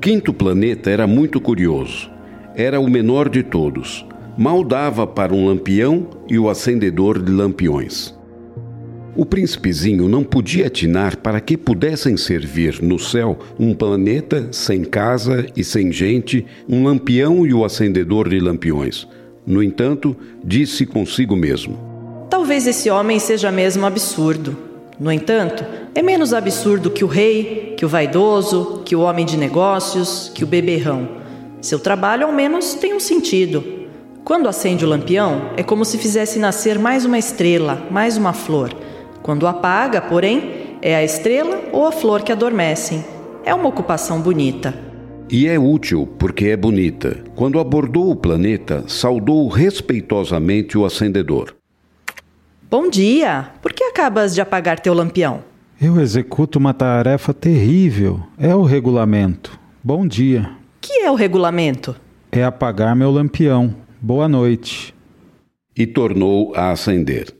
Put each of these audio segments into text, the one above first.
quinto planeta era muito curioso. Era o menor de todos. Mal dava para um lampião e o acendedor de lampiões. O príncipezinho não podia atinar para que pudessem servir no céu um planeta sem casa e sem gente, um lampião e o acendedor de lampiões. No entanto, disse consigo mesmo: talvez esse homem seja mesmo absurdo. No entanto, é menos absurdo que o rei, que o vaidoso, que o homem de negócios, que o beberrão. Seu trabalho, ao menos, tem um sentido. Quando acende o lampião, é como se fizesse nascer mais uma estrela, mais uma flor. Quando apaga, porém, é a estrela ou a flor que adormecem. É uma ocupação bonita. E é útil porque é bonita. Quando abordou o planeta, saudou respeitosamente o acendedor. Bom dia! Por que acabas de apagar teu lampião? Eu executo uma tarefa terrível. É o regulamento. Bom dia. Que é o regulamento? É apagar meu lampião. Boa noite. E tornou a acender.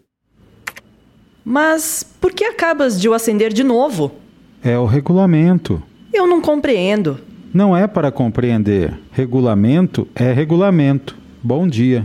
Mas por que acabas de o acender de novo? É o regulamento. Eu não compreendo. Não é para compreender. Regulamento é regulamento. Bom dia.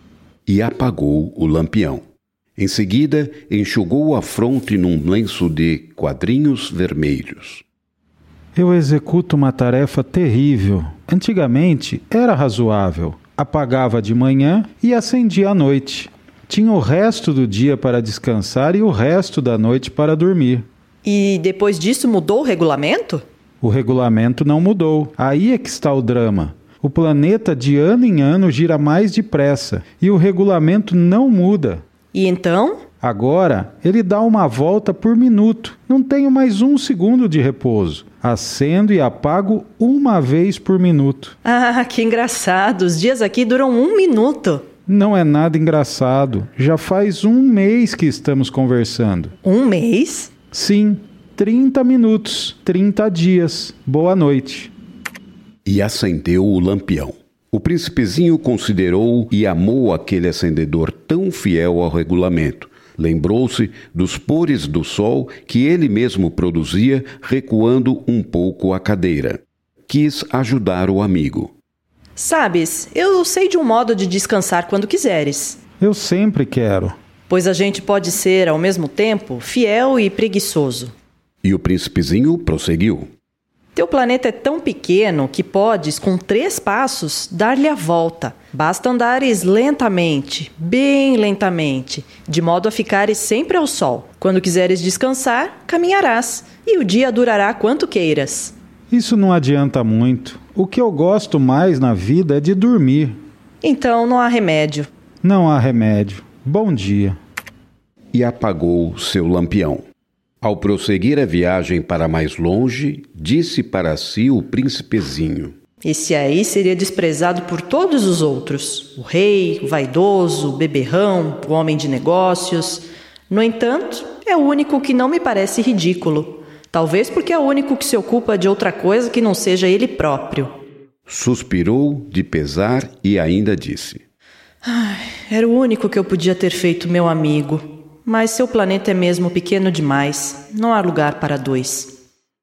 E apagou o lampião. Em seguida, enxugou a fronte num lenço de quadrinhos vermelhos. Eu executo uma tarefa terrível. Antigamente era razoável. Apagava de manhã e acendia à noite. Tinha o resto do dia para descansar e o resto da noite para dormir. E depois disso mudou o regulamento? O regulamento não mudou. Aí é que está o drama. O planeta de ano em ano gira mais depressa e o regulamento não muda. E então? Agora ele dá uma volta por minuto. Não tenho mais um segundo de repouso. Acendo e apago uma vez por minuto. Ah, que engraçado. Os dias aqui duram 1 minuto. Não é nada engraçado. Já faz 1 mês que estamos conversando. 1 mês? Sim, 30 minutos, 30 dias. Boa noite. E acendeu o lampião. O príncipezinho considerou e amou aquele acendedor tão fiel ao regulamento. Lembrou-se dos pores do sol que ele mesmo produzia, recuando um pouco a cadeira. Quis ajudar o amigo. Sabes, eu sei de um modo de descansar quando quiseres. Eu sempre quero. Pois a gente pode ser, ao mesmo tempo, fiel e preguiçoso. E o príncipezinho prosseguiu. Teu planeta é tão pequeno que podes, com 3 passos, dar-lhe a volta. Basta andares lentamente, bem lentamente, de modo a ficares sempre ao sol. Quando quiseres descansar, caminharás, e o dia durará quanto queiras. Isso não adianta muito. O que eu gosto mais na vida é de dormir. Então não há remédio. Não há remédio. Bom dia. E apagou seu lampião. Ao prosseguir a viagem para mais longe, disse para si o príncipezinho: esse aí seria desprezado por todos os outros. O rei, o vaidoso, o beberrão, o homem de negócios. No entanto, é o único que não me parece ridículo. Talvez porque é o único que se ocupa de outra coisa que não seja ele próprio. Suspirou de pesar e ainda disse: era o único que eu podia ter feito meu amigo. Mas seu planeta é mesmo pequeno demais. Não há lugar para 2.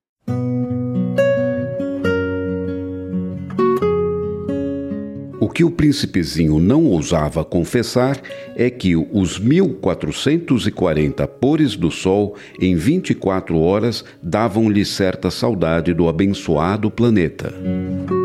O que o príncipezinho não ousava confessar é que os 1440 pores do sol em 24 horas davam-lhe certa saudade do abençoado planeta.